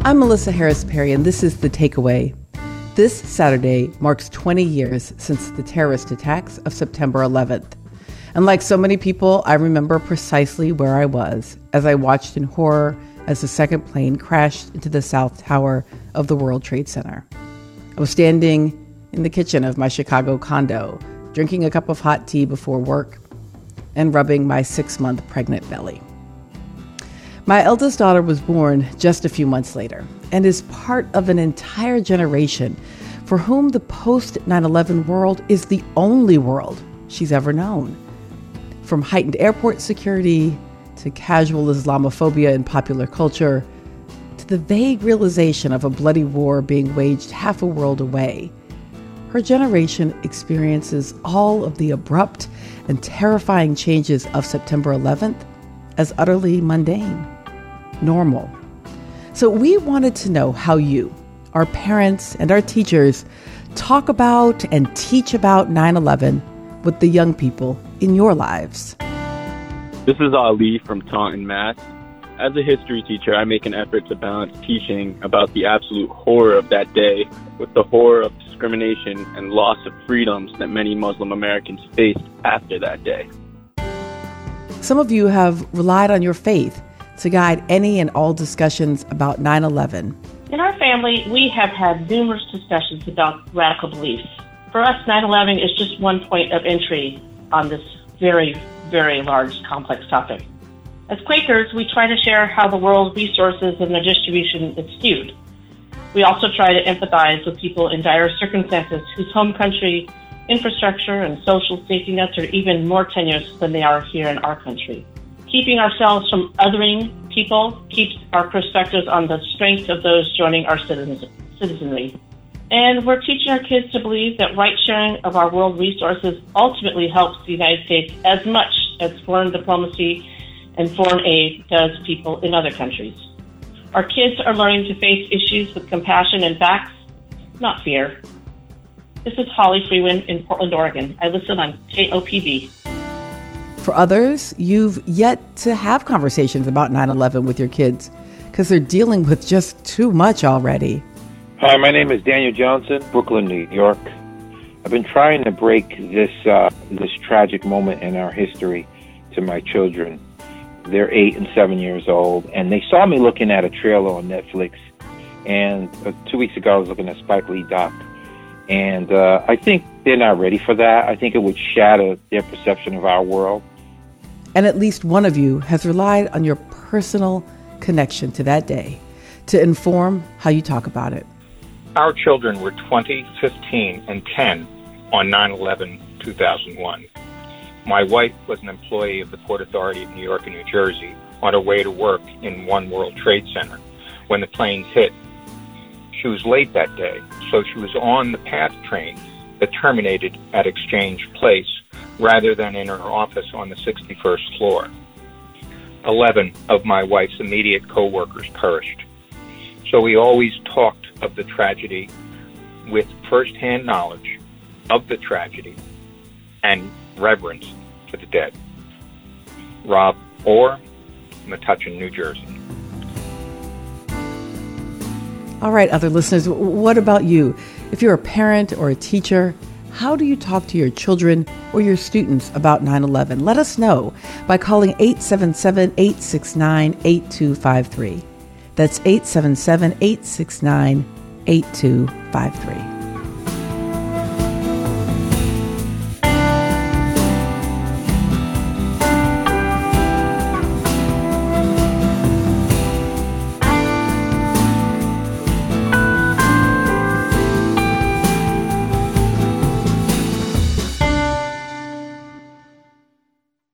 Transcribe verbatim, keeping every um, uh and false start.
I'm Melissa Harris Perry, and this is The Takeaway. This Saturday marks twenty years since the terrorist attacks of September eleventh. And like so many people, I remember precisely where I was as I watched in horror as the second plane crashed into the South Tower of the World Trade Center. I was standing in the kitchen of my Chicago condo, drinking a cup of hot tea before work and rubbing my six-month pregnant belly. My eldest daughter was born just a few months later and is part of an entire generation for whom the post nine eleven world is the only world she's ever known. From heightened airport security to casual Islamophobia in popular culture to the vague realization of a bloody war being waged half a world away, her generation experiences all of the abrupt and terrifying changes of September eleventh as utterly mundane, normal. So we wanted to know how you, our parents and our teachers, talk about and teach about nine eleven with the young people in your lives. This is Ali from Taunton, Mass. As a history teacher, I make an effort to balance teaching about the absolute horror of that day with the horror of discrimination and loss of freedoms that many Muslim Americans faced after that day. Some of you have relied on your faith to guide any and all discussions about nine eleven. In our family, we have had numerous discussions about radical beliefs. For us, nine eleven is just one point of entry on this very, very large, complex topic. As Quakers, we try to share how the world's resources and their distribution is skewed. We also try to empathize with people in dire circumstances whose home country, infrastructure, and social safety nets are even more tenuous than they are here in our country. Keeping ourselves from othering people keeps our perspectives on the strength of those joining our citizenry. And we're teaching our kids to believe that right sharing of our world resources ultimately helps the United States as much as foreign diplomacy and foreign aid does people in other countries. Our kids are learning to face issues with compassion and facts, not fear. This is Holly Freeman in Portland, Oregon. I listen on K O P B. For others, you've yet to have conversations about nine eleven with your kids because they're dealing with just too much already. Hi, my name is Daniel Johnson, Brooklyn, New York. I've been trying to break this uh, this tragic moment in our history to my children. They're eight and seven years old, and they saw me looking at a trailer on Netflix. And uh, two weeks ago, I was looking at Spike Lee doc. And uh, I think they're not ready for that. I think it would shatter their perception of our world. And at least one of you has relied on your personal connection to that day to inform how you talk about it. Our children were twenty, fifteen, and ten on nine eleven two thousand one. My wife was an employee of the Port Authority of New York and New Jersey on her way to work in One World Trade Center when the planes hit. She was late that day, so she was on the PATH train that terminated at Exchange Place rather than in her office on the sixty-first floor. Eleven of my wife's immediate co-workers perished. So we always talked of the tragedy with first-hand knowledge of the tragedy and reverence for the dead. Rob Orr, Metuchen, New Jersey. All right, other listeners, what about you? If you're a parent or a teacher, how do you talk to your children or your students about nine eleven? Let us know by calling eight seven seven, eight six nine, eight two five three. That's eight seven seven, eight six nine, eight two five three.